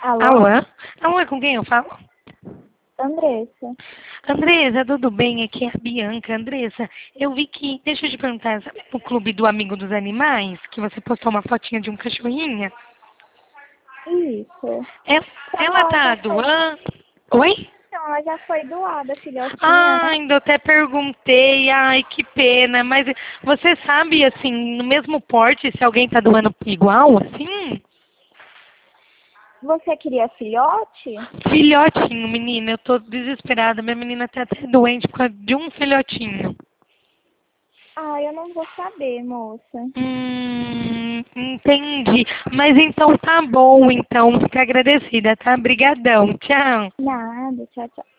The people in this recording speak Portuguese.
Alô? Alô? Alô, com quem eu falo? Andressa. Andressa, tudo bem? Aqui é a Bianca. Andressa, eu vi que... Deixa eu te perguntar, sabe o Clube do Amigo dos Animais? Que você postou uma fotinha de um cachorrinho? Isso. Ela, Só que ela ela tá já foi, doando... Oi? não, ela já foi doada, a filhotinha, né? Ai, eu até perguntei. Ai, que pena. Mas você sabe, assim, no mesmo porte, se alguém tá doando igual, assim? Você queria filhote? Filhotinho, menina. Eu tô desesperada. Minha menina tá até doente por causa de um filhotinho. Ah, eu não vou saber, moça. Entendi. Mas então tá bom, então. Fica agradecida, tá? Brigadão. Tchau. Nada, tchau, tchau.